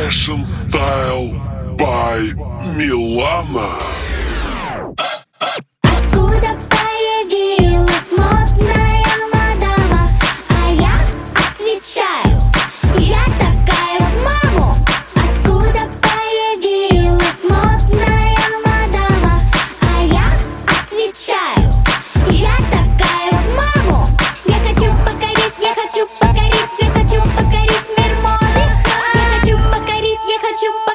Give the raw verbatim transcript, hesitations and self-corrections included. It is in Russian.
Fashion Style by Milana. Откуда появилась модная мадама? А я отвечаю: я такая в маму. Откуда появилась модная мадама? А я отвечаю: я такая в маму. Я хочу покорить, я хочу покорить, я хочу покорить мир моды. Я хочу покорить, я хочу